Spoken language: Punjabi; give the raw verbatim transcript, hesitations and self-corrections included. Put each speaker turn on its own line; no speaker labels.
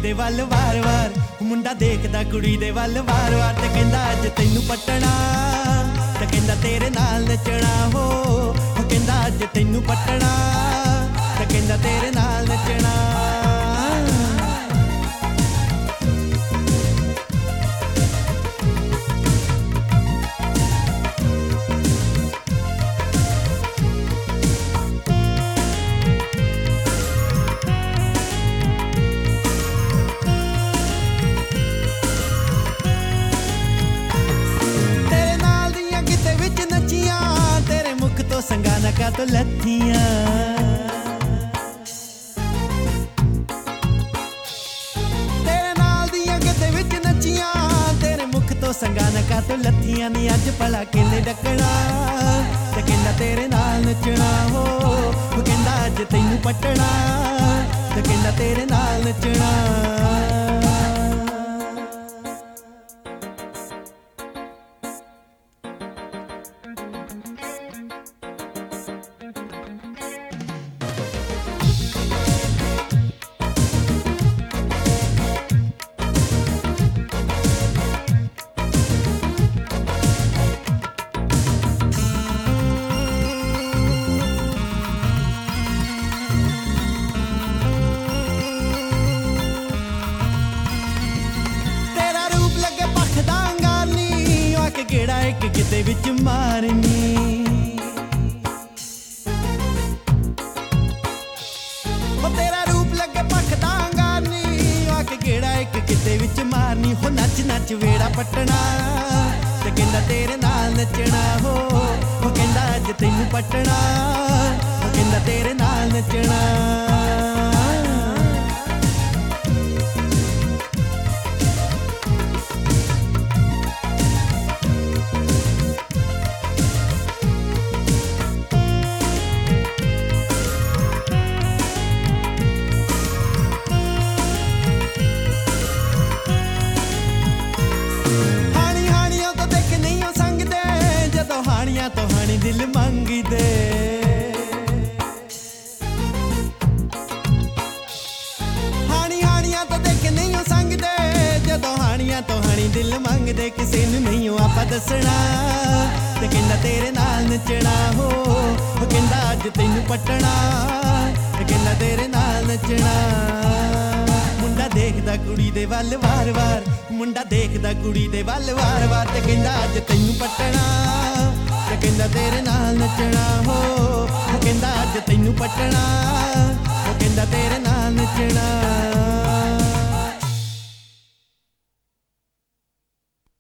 ਦੇ ਵੱਲ ਵਾਰ-ਵਾਰ, ਮੁੰਡਾ ਦੇਖਦਾ ਕੁੜੀ ਦੇ ਵੱਲ ਵਾਰ-ਵਾਰ ਤੇ ਕਹਿੰਦਾ ਅੱਜ ਤੈਨੂੰ ਪੱਟਣਾ, ਤੇ ਕਹਿੰਦਾ ਤੇਰੇ ਨਾਲ ਨੱਚਣਾ ਹੋ, ਉਹ ਕਹਿੰਦਾ ਅੱਜ ਤੈਨੂੰ ਪੱਟਣਾ, ਤੇ ਕਹਿੰਦਾ ਤੇਰੇ ਨਾਲ ਨੱਚਣਾ। ਸੰਗਾ ਨਕਾ ਤੋਂ ਲੱਥੀਆਂ, ਤੇਰੇ ਨਾਲ ਦੀਆਂ ਕਿਤੇ ਵਿੱਚ ਨੱਚੀਆਂ, ਤੇਰੇ ਮੁਖ ਤੋਂ ਸੰਗਾ ਨਕਾ ਤੋਂ ਲੱਥੀਆਂ ਨੀ ਅੱਜ ਭਲਾ ਕਿੰਨੇ ਡੱਕਣਾ, ਤੇ ਕਹਿੰਦਾ ਤੇਰੇ ਨਾਲ ਨੱਚਣਾ ਹੋ, ਉਹ ਕਹਿੰਦਾ ਅੱਜ ਤੈਨੂੰ ਪੱਟਣਾ, ਤੇ ਕਹਿੰਦਾ ਤੇਰੇ ਨਾਲ ਨੱਚਣਾ। ਕਿਹੜਾ ਇੱਕ ਕਿਤੇ ਵਿੱਚ ਮਾਰਨੀ, ਉਹ ਤੇਰਾ ਰੂਪ ਲੱਗੇ ਭਖਦਾ ਅੰਗਾਰਨੀ, ਆ ਕੇ ਕਿਹੜਾ ਇੱਕ ਕਿਤੇ ਵਿੱਚ ਮਾਰਨੀ ਹੋ, ਨੱਚ ਨੱਚ ਵੇੜਾ ਪੱਟਣਾ, ਤੇ ਕਹਿੰਦਾ ਤੇਰੇ ਨਾਲ ਨੱਚਣਾ ਹੋ, ਉਹ ਕਹਿੰਦਾ ਅੱਜ ਤੈਨੂੰ ਪੱਟਣਾ, ਉਹ ਕਹਿੰਦਾ ਤੇਰੇ ਨਾਲ ਨੱਚਣਾ। ਹਾਣੀਆਂ ਤੋਂ ਹਾਣੀ ਦਿਲ ਮੰਗਦੇ, ਹਾਣੀ ਹਾਣੀਆਂ ਤੋਂ ਦੇਖ ਨਹੀਂ ਸੰਗਦੇ, ਜਦੋਂ ਹਾਣੀਆਂ ਤੋਂ ਹਾਣੀ ਦਿਲ ਮੰਗਦੇ, ਕਿਸੇ ਨੂੰ ਨਹੀਂ ਆਪਾਂ ਦੱਸਣਾ, ਤੇ ਕਹਿੰਦਾ ਤੇਰੇ ਨਾਲ ਨੱਚਣਾ ਹੋ, ਉਹ ਕਹਿੰਦਾ ਅੱਜ ਤੈਨੂੰ ਪੱਟਣਾ, ਤੇ ਕਹਿੰਦਾ ਤੇਰੇ ਨਾਲ ਨੱਚਣਾ। ਮੁੰਡਾ ਦੇਖਦਾ ਕੁੜੀ ਦੇ ਵੱਲ ਵਾਰ-ਵਾਰ, ਮੁੰਡਾ ਦੇਖਦਾ ਕੁੜੀ ਦੇ ਵੱਲ ਵਾਰ-ਵਾਰ, ਤੇ ਕਹਿੰਦਾ ਅੱਜ ਤੈਨੂੰ ਪੱਟਣਾ, ਤੇ ਕਹਿੰਦਾ ਤੇਰੇ ਨਾਲ ਨੱਚਣਾ ਹੋ, ਉਹ ਕਹਿੰਦਾ ਅੱਜ ਤੈਨੂੰ ਪੱਟਣਾ,